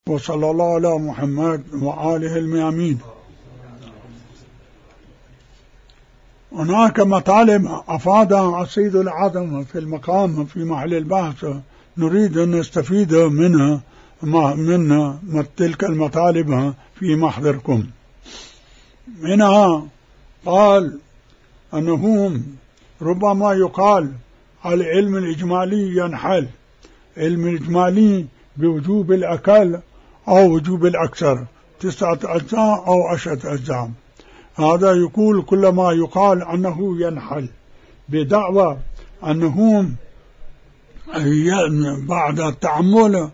وصلى الله على محمد وآله الميامين. هناك مطالب أفادها السيد الأعظم في المقام في محل البحث، نريد أن نستفيد منها من تلك المطالب في محضركم. منها قال أنه ربما يقال العلم الإجمالي ينحل، علم الإجمالي بوجوب الأكل أو وجوب الأكثر، 9 أجزاء أو 10 أجزاء. هذا يقول كل ما يقال أنه ينحل بدعوى أنه بعد التعمل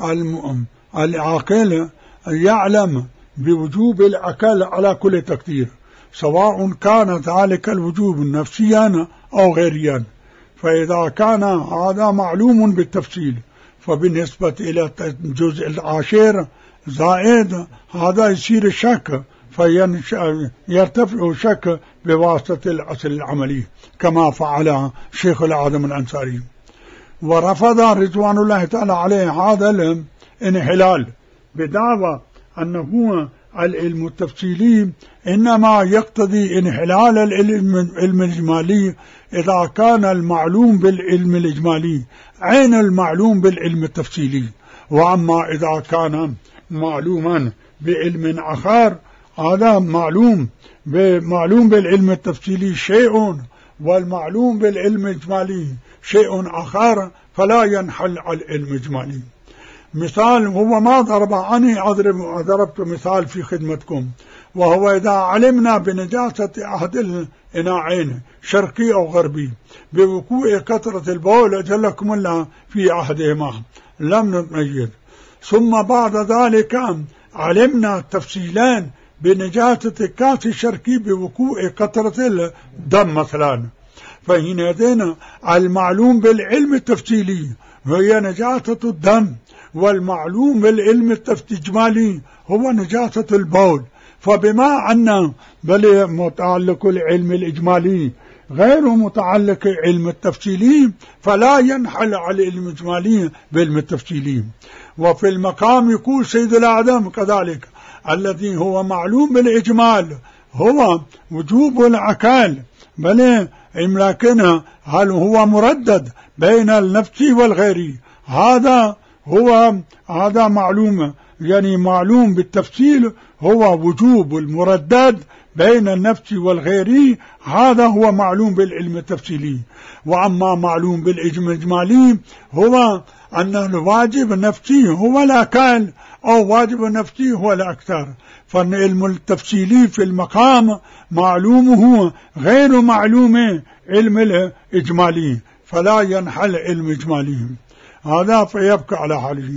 العاقل يعلم بوجوب الأكل على كل تقدير، سواء كان ذلك الوجوب نفسيا أو غيريا. فإذا كان هذا معلوم بالتفصيل، فبالنسبة إلى الجزء العاشر زائد هذا يصير الشك، فيرتفع الشك بواسطة الأصل العملي كما فعل شيخ الأعظم الأنصاري. ورفض رضوان الله تعالى عليه هذا الانحلال بدعوى أنه العلم التفصيلي إنما يقتضي انحلال العلم الإجمالي إذا كان المعلوم بالعلم الإجمالي عين المعلوم بالعلم التفصيلي. وأما إذا كان معلوما بعلم آخر، هذا معلوم بالعلم التفصيلي شيء، والمعلوم بالعلم الإجمالي شيء آخر، فلا ينحل على العلم الإجمالي. مثال هو ما ضربني، ضربت مثال في خدمتكم، وهو إذا علمنا بنجاسة أحد الإناعين شرقي أو غربي بوقوع كثرة البول أجلكم الله في أحدهما لم نتميز، ثم بعد ذلك علمنا تفصيلان بنجاسة الكاس الشرقي بوقوع كثرة الدم مثلا، فهنا المعلوم بالعلم التفصيلي هي نجاسة الدم، والمعلوم بالعلم الإجمالي هو نجاسة البول. فبما أن بل متعلق العلم الإجمالي غير متعلق العلم التفصيلي، فلا ينحل على العلم الإجمالي بالعلم التفصيلي. وفي المقام يقول سيد الأعظم كذلك الذي هو معلوم بالإجمال هو وجوب الأكل، بل لكن هل هو مردد بين النفس والغير؟ هذا معلوم، يعني معلوم بالتفصيل هو وجوب المردد بين النفس والغير، هذا هو معلوم بالعلم التفصيلي. وأما معلوم بالعلم الإجمالي هو أن الواجب النفسي هو الأكل أو واجب النفسي هو الأكثر، فالعلم التفصيلي في المقام معلومه غير معلوم علم الإجمالي، فلا ينحل علم إجمالي، هذا فيبقى على حاله.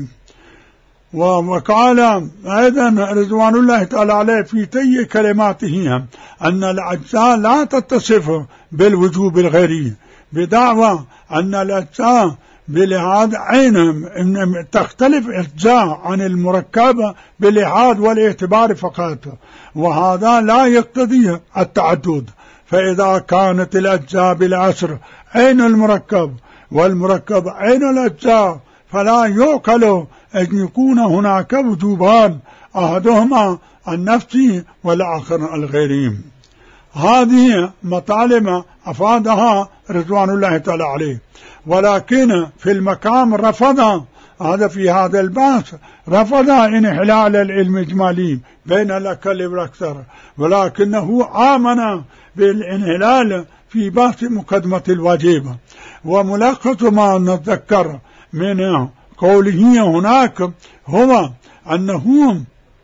وقال أيضا رضوان الله تعالى عليه في تي كلماته أن الأجزاء لا تتصف بالوجوب الغيري، بدعوى أن الأجزاء بلحاظ عين تختلف أجزاء عن المركب بلحاظ والاعتبار فقط، وهذا لا يقتضي التعدد. فإذا كانت الأجزاء بالعصر عين المركب والمركب عين الأجزاء، فلا يعقل أن يكون هناك وجوبان، أحدهما النفسي والآخر الغيري. هذه مطالب أفادها رضوان الله تعالى عليه، ولكن في المقام رفض هذا في هذا البحث، رفض انحلال العلم الإجمالي بين الأقل والأكثر، ولكنه آمن بالانحلال في بحث مقدمة الواجب. وملخص ما نتذكر من قوله هناك هو أنه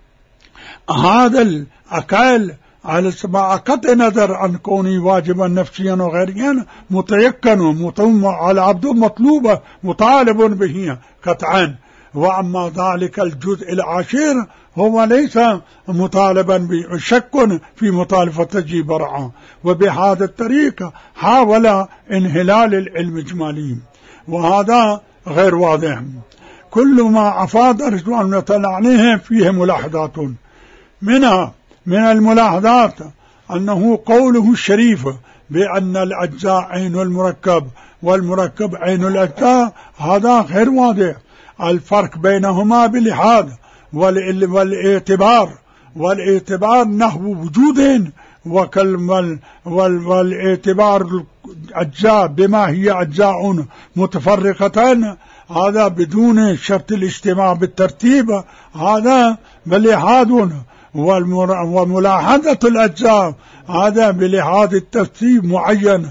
هذا الأكل على سبع قطع نظر عن كونه واجبا نفسيا وغيريا متيقن على عبد مطلوبة مطالب به قطعا. وأما ذلك الجزء العاشر هو ليس مطالبا بشك في مطالبة تجيب برعا، وبهذا الطريق حاول انحلال العلم الإجمالي، وهذا غير واضح. كل ما أفاد رضوان الله تعالى عليه فيه ملاحظات، منها من الملاحظات أنه قوله الشريف بأن الأجزاء عين المركب والمركب عين الأجزاء، هذا غير واضح. الفرق بينهما بلحاظ والاعتبار نحو وجود، والاعتبار أجزاء بما هي أجزاء متفرقة، هذا بدون شرط الاجتماع بالترتيب، هذا بلحاظ، وملاحظة الأجزاء هذا بلحاظ الترتيب معين،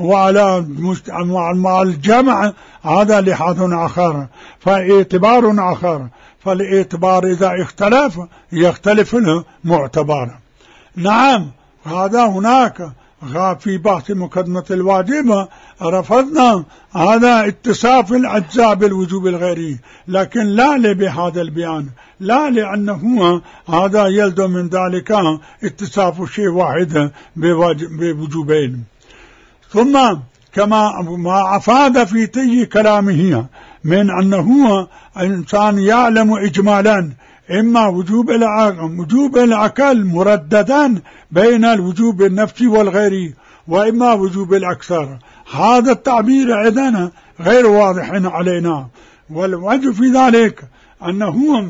مع الجمع هذا لحاظ آخر، فاعتبار آخر. فالاعتبار إذا اختلف يختلف المعتبر. نعم، هذا هناك في بحث مقدمة الواجب رفضنا هذا اتصاف الأجزاء بالوجوب الغيري، لكن لا بهذا البيان، لا لأنه هذا يلزم من ذلك اتصاف شيء واحد بوجوبين. ثم كما ما أفاد في طي كلامه من أنه الإنسان يعلم إجمالا إما وجوب العقل مرددا بين الوجوب النفسي والغيري، وإما وجوب الأكثر. هذا التعبير عندنا غير واضح علينا، والوجه في ذلك أنه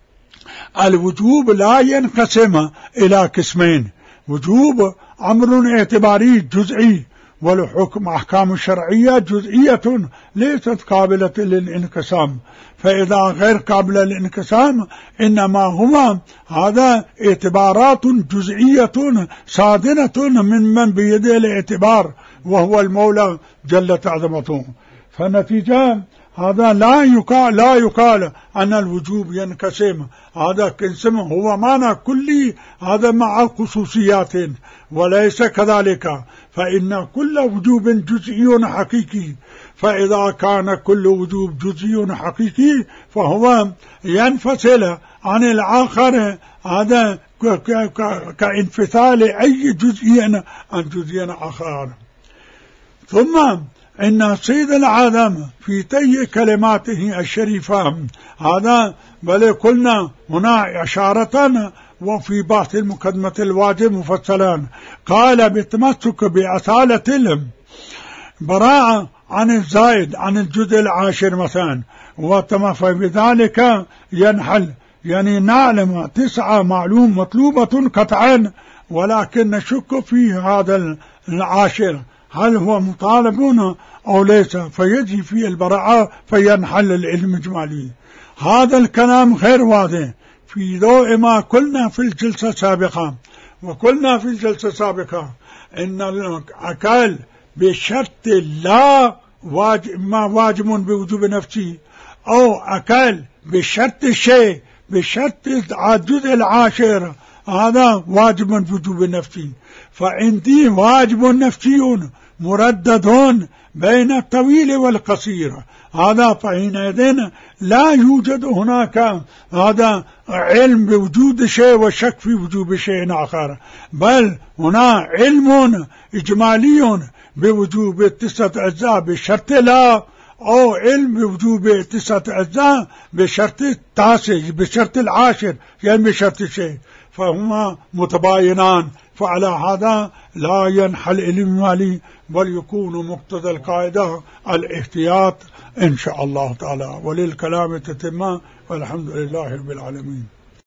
الوجوب لا ينقسم إلى قسمين: وجوب أمر اعتباري جزئي، والحكم أحكام الشرعية جزئية ليست قابلة للانقسام. فإذا غير قابلة للانقسام إنما هما هذا اعتبارات جزئية صادرة من بيده الاعتبار، وهو المولى جلت عظمته. فالنتيجة هذا لا يقال أن الوجوب ينقسم، هذا قسم هو معنى كلي، هذا مع خصوصيات، وليس كذلك، فإن كل وجوب جزئي حقيقي. فإذا كان كل وجوب جزئي حقيقي فهو ينفصل عن الآخر، هذا كانفصال أي جزئي عن جزئي آخر. ثم إن سيد العالم في طي كلماته الشريفة هذا بل قلنا هنا إشارة، وفي بحث المقدمة الواجب مفصلا قال بالتمسك بأصالة البراءة عن الزائد عن الجزء العاشر مثلا، فبذلك ينحل، يعني نعلم 9 معلوم مطلوبة قطعا، ولكن نشك في هذا العاشر هل هو مطالب أو ليس، فيجي في البراءة فينحل العلم الإجمالي. هذا الكلام غير واضح في ضوء ما قلنا في الجلسة السابقة، وقلنا في الجلسة السابقة إن العقل بشرط لا ما واجب بوجوب نفسي، أو عقل بشرط الشيء بشرط الجزء العاشر هذا واجب بوجوب نفسي. فعندي واجب نفسي مردد بين الطويل والقصير، هذا فحينئذ لا يوجد هناك هذا علم بوجود شيء وشك في وجوب شيء آخر، بل هنا علم إجمالي بوجوب 9 أجزاء بشرط لا، أو علم بوجوب 9 أجزاء بشرط التاسع بشرط العاشر، يعني بشرط شيء، فهما متباينان. فعلى هذا لا ينحل الإجمالي، بل يكون مقتضى القاعدة الاحتياط إن شاء الله تعالى. وللكلام تتمة، والحمد لله رب العالمين.